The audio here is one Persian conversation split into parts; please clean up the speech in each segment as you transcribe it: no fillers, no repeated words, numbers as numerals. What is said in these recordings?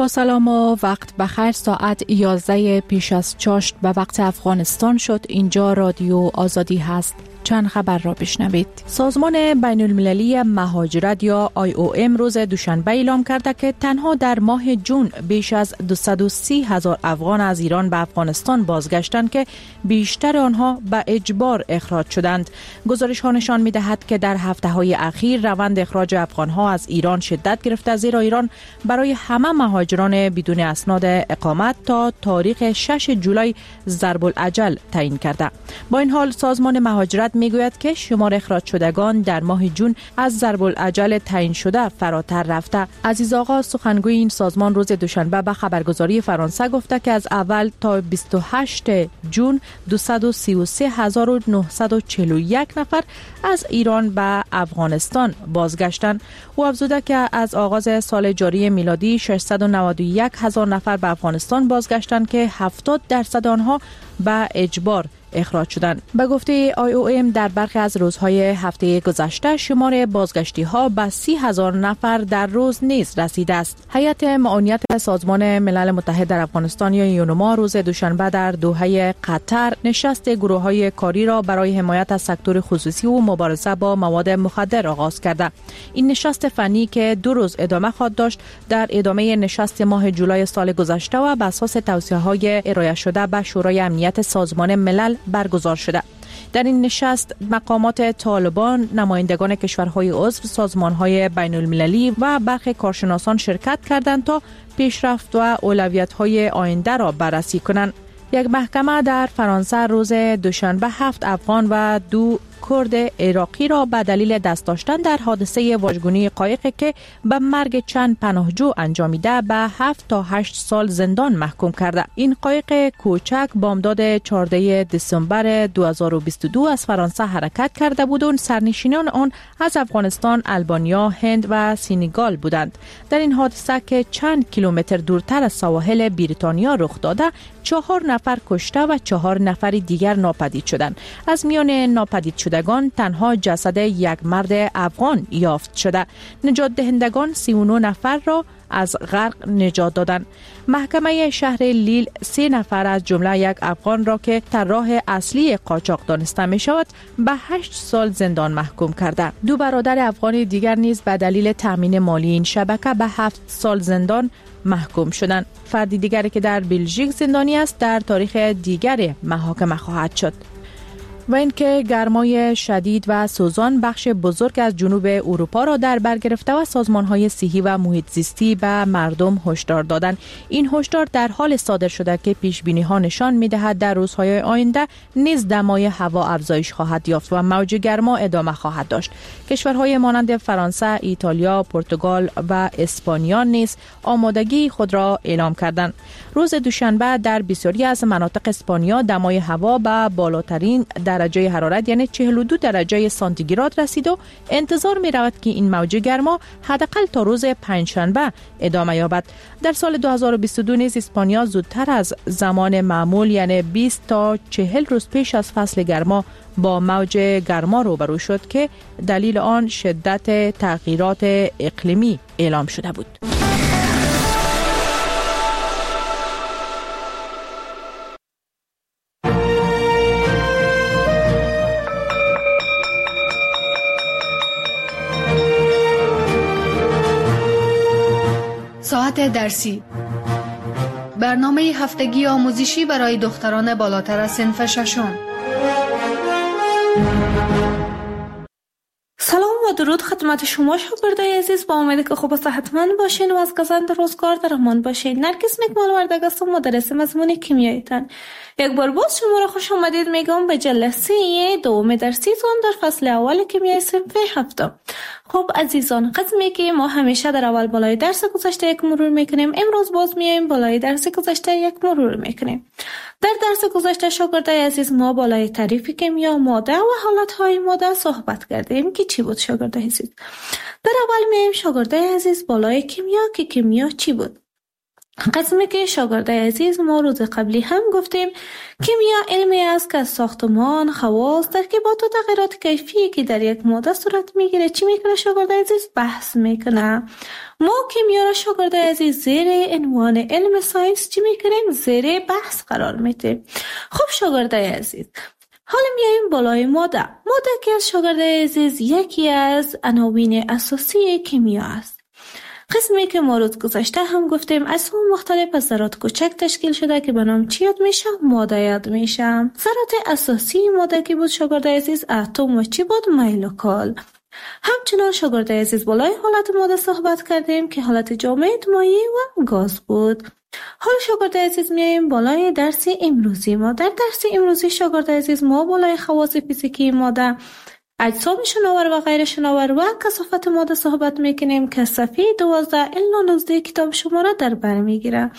با سلام و وقت بخیر. ساعت 11 پیش از چاشت به وقت افغانستان شد. اینجا رادیو آزادی هست. چند خبر را بشنوید. سازمان بین المللی مهاجرت یا IOM روز دوشنبه اعلام کرده که تنها در ماه جون بیش از 230,000 افغان از ایران به افغانستان بازگشتند که بیشتر آنها به اجبار اخراج شدند. گزارش ها نشان می دهد که در هفته های اخیر روند اخراج افغان ها از ایران شدت گرفته، زیرا ایران برای همه مهاجران بدون اسناد اقامت تا تاریخ 6 جولای ضرب الاجل تعیین کرده. با این حال سازمان مهاجرت میگوید که شمار اخراج شدگان در ماه جون از ضرب الاجل تعیین شده فراتر رفته. عزیز آقا سخنگوی این سازمان روز دوشنبه به خبرگزاری فرانسه گفته که از اول تا 28 جون 233,941 نفر از ایران به افغانستان بازگشتند. او افزوده که از آغاز سال جاری میلادی 691,000 نفر به افغانستان بازگشتند که 70% آنها به اجبار اخراج شدند. به گفته IOM در برخی از روزهای هفته گذشته شمار بازگشتی ها به 30,000 نفر در روز نیز رسیده است. هیئت معاونیت سازمان ملل متحد در افغانستان یا یونما روز دوشنبه در دوحه قطر نشست گروه های کاری را برای حمایت از سکتور خصوصی و مبارزه با مواد مخدر آغاز کرده. این نشست فنی که 2 روز ادامه خواهد داشت در ادامه نشست ماه جولای سال گذشته و بر اساس توصیه‌های ارائه شده به شورای امنیت سازمان ملل برگزار شده. در این نشست مقامات طالبان، نمایندگان کشورهای عضو، سازمانهای بین المللی و برخی کارشناسان شرکت کردند تا پیشرفت و اولویت‌های آینده را بررسی کنند. یک محکمه در فرانسه روز دوشنبه 7 افغان و 2 کرد عراقی را به دلیل دست داشتن در حادثه واژگونی قایقی که به مرگ چند پناهجو انجامیده به 7 تا 8 سال زندان محکوم کرده. این قایق کوچک بامداد 14 دسامبر 2022 از فرانسه حرکت کرده بود و سرنشینان آن از افغانستان، البانیا، هند و سنگال بودند. در این حادثه که چند کیلومتر دورتر از سواحل بریتانیا رخ داده، 4 نفر کشته و 4 نفر دیگر ناپدید شدند. از میان ناپدید شدگان تنها جسد یک مرد افغان یافت شده. نجات دهندگان 39 نفر را از غرق نجات دادند. محکمه شهر لیل 3 نفر از جمله یک افغان را که طراح اصلی قاچاق دانسته می شود به 8 سال زندان محکوم کرده. 2 برادر افغان دیگر نیز به دلیل تامین مالی این شبکه به 7 سال زندان محکوم شدند. فردی دیگری که در بلژیک زندانی است در تاریخ دیگر محاکمه خواهد شد. و اینکه گرمای شدید و سوزان بخش بزرگ از جنوب اروپا را در بر گرفته و سازمان‌های صحی و محیط زیستی به مردم هشدار دادند. این هشدار در حال صادر شده که پیش‌بینی‌ها نشان می‌دهد در روزهای آینده نیز دمای هوا افزایش خواهد یافت و موج گرما ادامه خواهد داشت. کشورهای مانند فرانسه، ایتالیا، پرتغال و اسپانیا نیز آمادگی خود را اعلام کردند. روز دوشنبه در بسیاری از مناطق اسپانیا دمای هوا به بالاترین درجه حرارت یعنی 42 درجه سانتیگراد رسید و انتظار می رود که این موج گرما حداقل تا روز پنجشنبه ادامه یابد. در سال 2022 نیز اسپانیا زودتر از زمان معمول یعنی 20 تا 40 روز پیش از فصل گرما با موج گرما روبرو شد که دلیل آن شدت تغییرات اقلیمی اعلام شده بود. ساعت درسی، برنامه هفتگی آموزشی برای دختران بالاتر از صنف ششم. سلام و درود خدمت شما شاگردای عزیز، با امید که خوب و صحتمند باشین و از گزند روزگار در امان باشین. نرگس نکمال وردگ هستم، مدرس مضمون کیمیایتان. یک بار باز شما را خوش آمدید میگم به جلسه دوم درسیتون در فصل اول کیمیای صنف هفتم. خب عزیزان، قسمی که ما همیشه در اول بالای درس گذشته یک مرور میکنیم، امروز باز میایم بالای درس گذشته یک مرور میکنیم. در درس گذشته شاگردای عزیز ما بالای تعریف کیمیا، ماده و حالتهای ماده صحبت کردیم که چی بود شاگردای عزیز. در اول میایم شاگردای عزیز بالای کیمیا که کیمیا چی بود. قسمی که شاگرده عزیز ما روز قبلی هم گفتیم کیمیا علمی است که از ساختمان، خواص، ترکیبات و تغییرات کیفی که در یک ماده صورت میگیره چی میکنه شاگرده عزیز بحث میکنه. ما کیمیا را شاگرده عزیز زیر عنوان علم ساینس چی میکنیم؟ زیر بحث قرار میدیم. خب شاگرده عزیز حالا میایم بالای ماده. ماده که از شاگرده عزیز یکی از عناوین اساسی کیمیا است. قسمی که ما روز گذشته هم گفتیم اجسام مختلف از ذرات کوچک تشکیل شده که به نام چی یاد میشه؟ ماده یاد میشه. ذرات اساسی ماده که بود شاگرده عزیز اتم و چی بود؟ میلوکال. همچنان شاگرده عزیز بالای حالت ماده صحبت کردیم که حالت جامد، مایع و گاز بود. حال شاگرده عزیز میایم بالای درس امروزی ما. در درس امروزی شاگرده عزیز ما بالای خواص فیزیکی ماده، اجسام شناور و غیر شناور و کثافت ماده صحبت میکنیم که صفحه 12 الی 19 کتاب شما را در بر میگیره.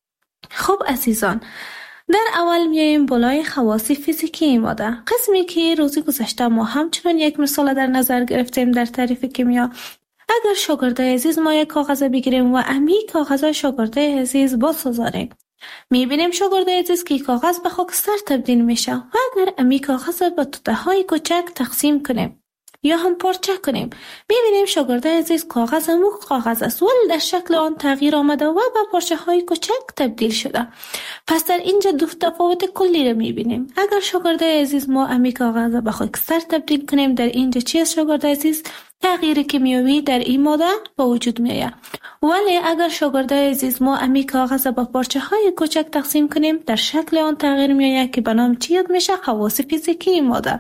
خب عزیزان در اول میایم بالای خواص فیزیکی ماده، قسمی که روزی گذشته ما همچنان یک مثال در نظر گرفتیم در تعریف کیمیا. اگر شاگرده عزیز ما یک کاغذ بگیریم و امی کاغذ شاگرده عزیز بسازاریم، میبینیم شاگرده عزیز که کاغذ به خاکستر تبدیل میشه و اگر امی کاغذ به توته های کوچک تقسیم کنیم یا هم پارچه کنیم، میبینیم شاگرده عزیز کاغذ مخ کاغذ است ولی در شکل آن تغییر آمده و به پارچه های کوچک تبدیل شده. پس در اینجا دو تفاوت کلی رو میبینیم. اگر شاگرده عزیز ما امی کاغذ به خاکستر تبدیل کنیم، در اینجا چی است شاگرده عزیز؟ تغییر کیمیایی در این ماده به وجود میآید. ولی اگر شاگرده عزیز ما امی کاغذ به پارچه های کوچک تقسیم کنیم، در شکل آن تغییر میآید که به نام چی یاد میشه؟ خواص فیزیکی ماده.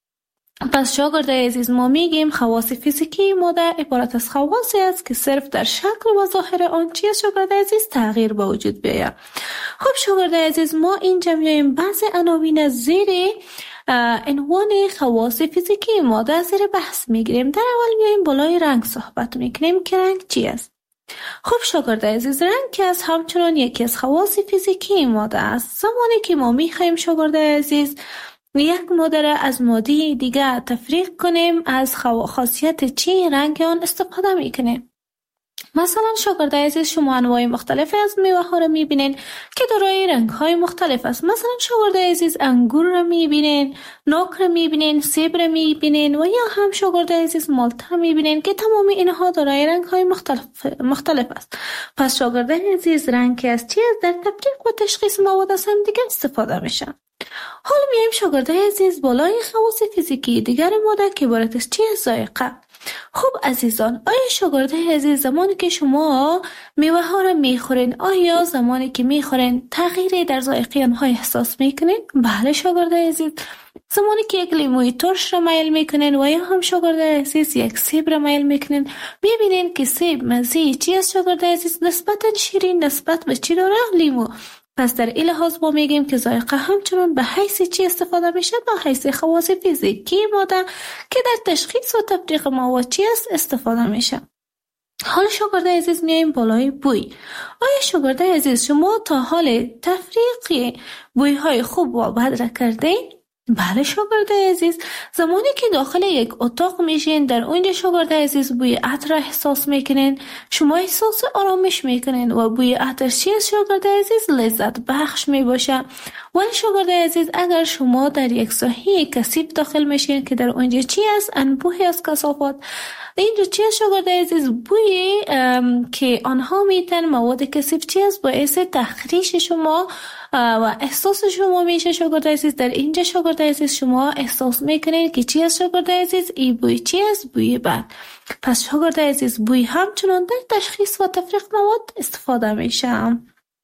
پس شاگرده عزیز ما میگیم خواص فیزیکی ماده عبارت از خواصی است که صرف در شکل و ظاهر آن چی است شاگرده عزیز؟ تغییر به وجود بیاید. خب شاگرده عزیز ما اینجا میایم بعضی عناوین زیر عنوان خواص فیزیکی ماده زیر بحث میگیریم. در اول میایم بالای رنگ صحبت میکنیم که رنگ چی است. خب شاگرده عزیز رنگ که از همچنان یکی از خواص فیزیکی ماده است. زمانی که ما میخوایم شاگرده عزیز یک ماده را از ماده دیگه تفریق کنیم، از خاصیت چی رنگ آن استفاده میکنیم. مثلا شاگرده عزیز شما انواع مختلف از میوه ها را میبینین که دارای رنگ های مختلف است. مثلا شاگرده عزیز انگور را میبینین، ناک را میبینین، سیب را میبینین و یا هم شاگرده عزیز مالت را میبینین که تمام اینها دارای رنگ های مختلف است. پس شاگرده عزیز رنگ که از چی است در تفریق و تشخیص مواد از هم دیگه استفاده میشه. حالا میایم شاگرده عزیز بالای خواص فیزیکی دیگر ماده که عبارت از چی است؟ ذائقه. خب عزیزان آیا شاگرده عزیز زمانی که شما میوه ها را میخورین، آیا زمانی که میخورین تغییری در ذائقه آنها احساس میکنین؟ بله شاگرده عزیز. زمانی که یک لیموی ترش را میل میکنین و یا هم شاگرده عزیز یک سیب را میل میکنین، میبینین که سیب مزه چی است شاگرده عزیز؟ نسبتا شیرین نسبت به چی داره؟ لیمو. پس در این لحاظ ما میگیم که ذائقه همچنان به حیث چی استفاده میشه؟ به حیث خواص فیزیکی ماده که در تشخیص و تفریق مواد چی است استفاده میشه. حالا شاگرده عزیز میایم بالای بوی. آیا شاگرده عزیز شما تا حال تفریق بوی های خوب و بد را کردین؟ بله شاگرده عزیز. زمانی که داخل یک اتاق میشین، در اونجا شاگرده عزیز بوی عطر احساس میکنین، شما احساس آرامش میکنین و بوی عطر چیز شاگرده عزیز لذت بخش میباشه. ولی شاگرده عزیز اگر شما در یک ساحه کثیف داخل میشین که در اونجا چی است؟ انبوهی از کثافات. اینجا چی است شاگرده عزیز؟ بوی که آنها میتن مواد کثیف چی است؟ باعث تخریش شما و احساس شما میشه شاگرده عزیز. در اینجا شاگرده عزیز شما احساس میکنید که چی است شاگرده عزیز؟ این بوی چی است؟ بوی بد. پس شاگرده عزیز بوی همچنان در تشخیص و تفریق مواد استفاده میشه.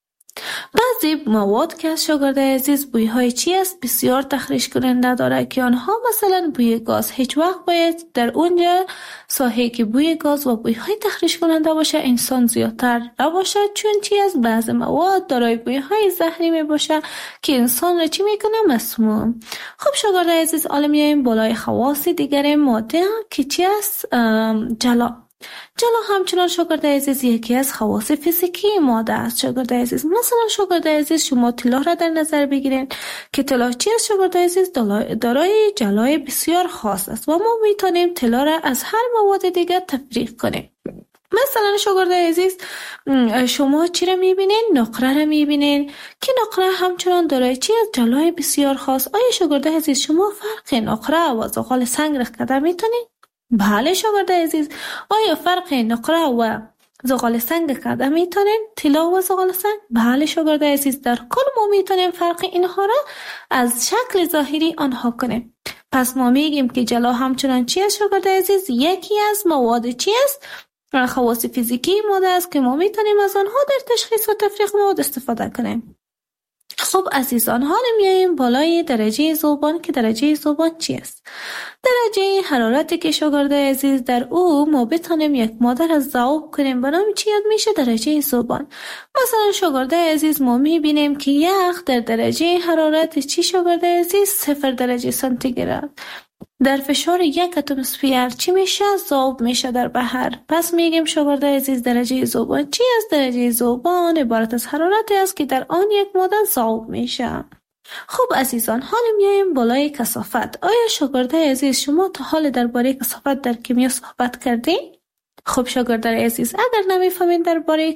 بعضی مواد که از شاگرده عزیز بوی های چی است؟ بسیار تخریش کننده داره که آنها مثلا بوی گاز. هیچ وقت باید در اونجا ساحه که بوی گاز و بوی های تخریش کننده باشه انسان زیادتر نباشه، چون چی است؟ بعضی مواد دارای بوی های زهری می باشه که انسان را چی میکنه؟ مسموم. خب شاگرده عزیز میایم بالای خواص دیگر ماده که چی است؟ جلا. جلا همچنان شاگرده عزیز یکی از خواص فیزیکی ماده است شاگرده عزیز. مثلا شاگرده عزیز شما طلا را در نظر بگیرین که طلا چی است شاگرده عزیز؟ دارای جلای بسیار خاص است و ما میتونیم طلا را از هر مواد دیگر تفریق کنیم. مثلا شاگرد عزیز، شما چی را میبینین؟ نقره را میبینین که نقره همچنان دارای چی از جلای بسیار خاص. آیا شاگرد عزیز شما فرق نقره و زغال سنگ را کده میتونین؟ بله شاگرد عزیز. آیا فرق نقره و زغال سنگ کده میتونین؟ طلا و زغال سنگ؟ بله شاگرد عزیز. در کل ما میتونیم فرق اینها را از شکل ظاهری آنها کنیم. پس ما میگیم که جلا همچنان چی است شاگرد عزیز؟ یکی از مواد چی است؟ خواص فیزیکی ماده است که ما میتونیم از آنها در تشخیص و تفریق مواد استفاده کنیم. خب عزیزان، حالا میاییم بالای درجه ذوبان که درجه ذوبان چی است؟ درجه حرارتی که شاگرد عزیز در او ما بتونیم یک ماده را ذوب کنیم به نام چی یاد میشه؟ درجه ذوبان. مثلا شاگرد عزیز ما میبینیم که یخ در درجه حرارت چی شاگرد عزیز؟ 0 درجه سانتیگراد در فشار 1 اتمسفر چی میشه؟ ذوب میشه در بحر. پس میگیم شاگرد عزیز درجه ذوبان چی است؟ درجه ذوبان عبارت از حرارتی است که در آن یک ماده ذوب میشه. خب عزیزان، حالا میایم بالای کثافت. آیا شاگرد عزیز شما تا حال درباره کثافت در کیمیا صحبت کردین؟ خب شاگرد عزیز، اگر نمیفهمین درباره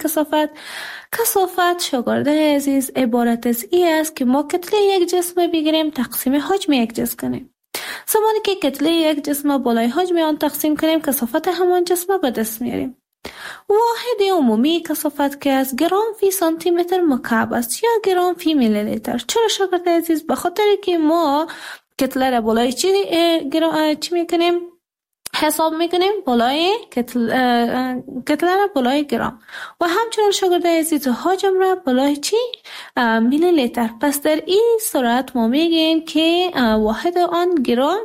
کثافت شاگرد عزیز عبارت از این است که ما کتله یک جسم بگیریم تقسیم حجم یک جسم کنیم. زمانی که کتله یک جسم بالای حجم آن تقسیم کنیم کثافت همان جسم به دست میاریم. واحد عمومی کثافت که از گرم فی سانتی متر مکعب است یا گرم فی میلی لیتر. چرا شاگرد عزیز؟ به خاطر که ما کتله را بالای چی میکنیم؟ حساب میکنیم بالای کتله را بالای گرم و همچنین شاگرد عزیز حجم را بالای چی؟ میلی لیتر. پس در این صورت ما میگیم که واحد آن گرم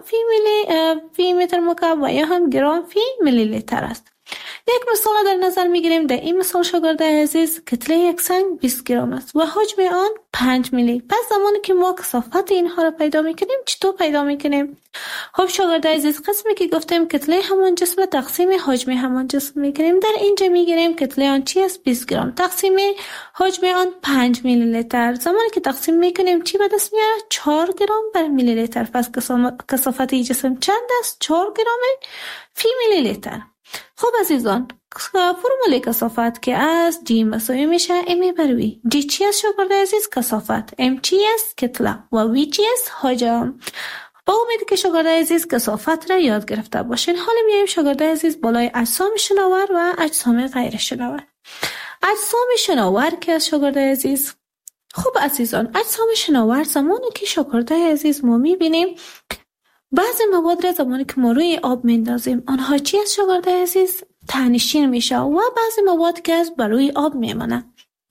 فی متر مکعب و یا هم گرم فی میلی لیتر است. یک مثال در نظر میگیریم. در این مثال شاگرد عزیز کتله یک سنگ 20 گرم است و حجم آن 5 میلی. پس زمانی که ما کثافت اینها را پیدا میکنیم چطور پیدا میکنیم؟ خب شاگرد عزیز، قسمی که گفتیم کتله همان جسم تقسیم حجم همان جسم میکنیم. در اینجا میگیریم کتله آن چی است؟ 20 گرم تقسیم حجم آن 5 میلی لیتر. زمانی که تقسیم میکنیم چی به دست میاره؟ 4 گرم بر میلی لیتر. پس کثافت این جسم چند است؟ 4 گرم فی میلی لیتر. خب عزیزان، فرمول کثافت که از G مساوی میشه ام بر وی. G چی است شاگرد عزیز؟ کثافت. M چی است؟ کتله. و وی چی است؟ حجم. با امید که شاگرد عزیز کثافت را یاد گرفته باشین. حالا میایم شاگرد عزیز بالای اجسام شناور و اجسام غیر شناور. اجسام شناور که از شاگرد عزیز، خب عزیزان، اجسام شناور زمانی که شاگرد عزیز ما میبینیم بعضی مواد را زمانی که ما روی آب میندازیم آنها چی است شاگرد عزیز؟ ته‌نشین میشه و بعضی مواد که از بر روی آب میمانه.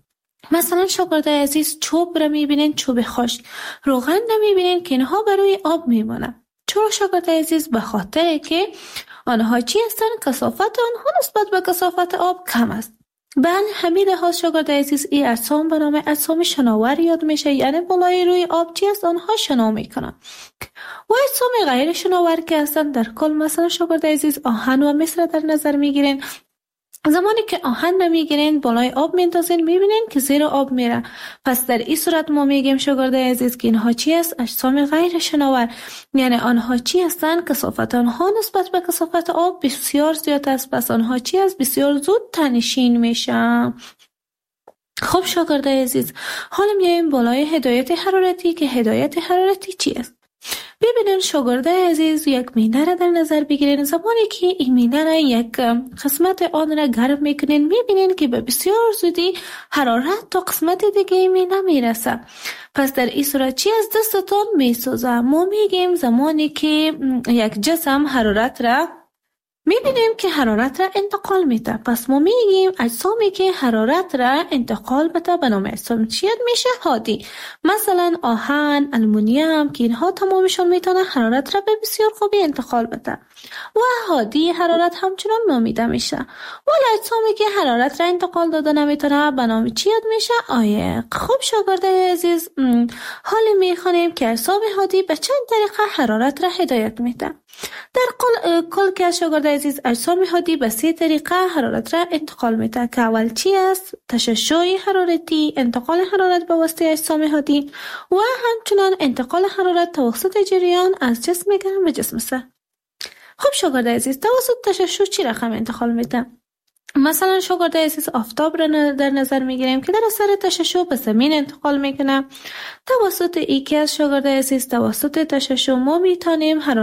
مثلا شاگرد عزیز چوب را میبینین، چوب خشک. روغن نمیبینین که اینها بر روی آب میمانه. چرا شاگرد عزیز؟ به خاطر که آنها چی هستن؟ کثافت آنها نسبت به کثافت آب کم است. به همین لحاظ شاگرد عزیز این اجسام به نام اجسام شناور یاد میشه، یعنی بالای روی آب چی است؟ آنها شنا میکنن. و اجسام غیر شناور که هستن در کل مثلا شاگرد عزیز آهن و مس را در نظر میگیرین. زمانی که آهن نمیگیرین بالای آب میندازین میبینین که زیر آب میره. پس در این صورت ما میگیم شاگرد عزیز که اینها چی است؟ اجسام غیر شناور. یعنی آنها چی هستن؟ کثافت آنها نسبت به کثافت آب بسیار زیاد است. پس آنها چی است؟ بسیار زود ته‌نشین میشن. خب شاگرد عزیز، حالا میایم بالای هدایت حرارتی که هدایت حرارتی چی است؟ ببینین شاگرد عزیز یک مینه را در نظر بگیرین. زمانی که این مینه را یک قسمت آن را گرم میکنین میبینین که به بسیار زودی حرارت تا قسمت دیگه مینه میرسه. پس در این صورت چی از دستتون میسوزه؟ ما میگیم زمانی که یک جسم حرارت را میبینیم که حرارت را انتقال میده. پس ما میگیم اجسامی که حرارت را انتقال بده به نام اجسام چی میشه؟ هادی. مثلا آهن، آلومینیوم که اینها تمامشون میتونه حرارت را به بسیار خوبی انتقال بده و هادی حرارت همچنان نامیده میشه. ولی اجسامی که حرارت را انتقال داده نمیتونه به نام چی میشه؟ عایق. خب شاگرد عزیز، حالا میخوانیم که اجسام هادی به چند طریقه حرارت را هدایت میده. در کل که شاگرد عزیز اجسام هادی به 3 طریقه حرارت را انتقال میده که اول چی است؟ تشعشع حرارتی، انتقال حرارت به واسطه اجسام هادی و همچنان انتقال حرارت توسط جریان از جسم گرم به جسم سرد. خب شاگرد عزیز، توسط تشعشع چی رقم انتقال میده؟ مثلا شاگرد عزیز آفتاب را در نظر میگیریم که در اثر تشعشع به زمین انتقال میکنه. توسط یکی از شاگرد عزیز توسط تشعشع ما میتونیم